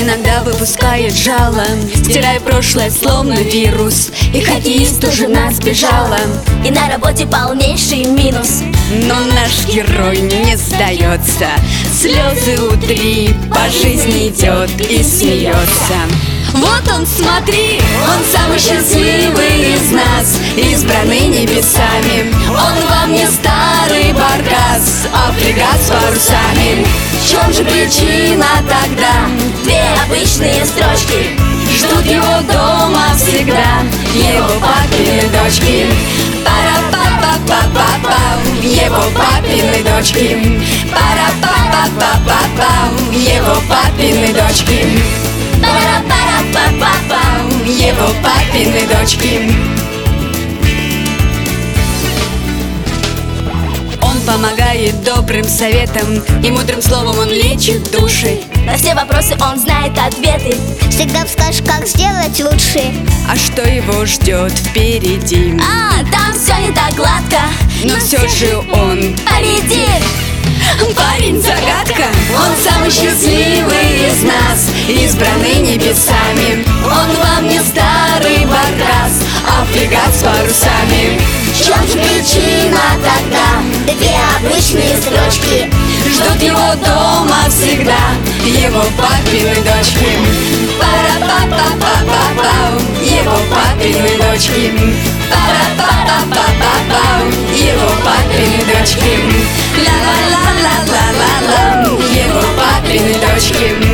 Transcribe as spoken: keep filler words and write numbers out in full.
иногда выпускает жало, стирая прошлое словно вирус. И хоккеист у жена сбежала, и на работе полнейший минус. но наш герой не сдается, слезы утри, по жизни идет и смеется. Вот он, смотри, он самый счастливый из нас, избранный небесами. Он вам не старый баркас, а фрегат с парусами. В чем же причина тогда? Две обычные строчки Ждут его дома всегда его папины дочки. Пара-па-па-па-па-пау, его папины дочки. Пара-па-па-па-па-пау, его папины дочки. Пара-пара-па-па-пау, его папины дочки. Он помогает добрым советом, и мудрым словом он лечит души. На все вопросы он знает ответы, всегда скажешь, как сделать лучше. А что его ждет впереди? А, там все не так гладко, Но все же он победит. парень-загадка. Он самый счастливый из нас, избранный небесами. Он вам не старый баркас, а фрегат с парусами. В чем же причина тогда? Две обычные строчки Ждут его дома всегда его папины дочки. Пара-па-па-па-па-пау, его папины дочки. Пара-па-па-па-па-пау, его папины дочки. Ла-ла-ла-ла-ла-ла-ла, его папины дочки.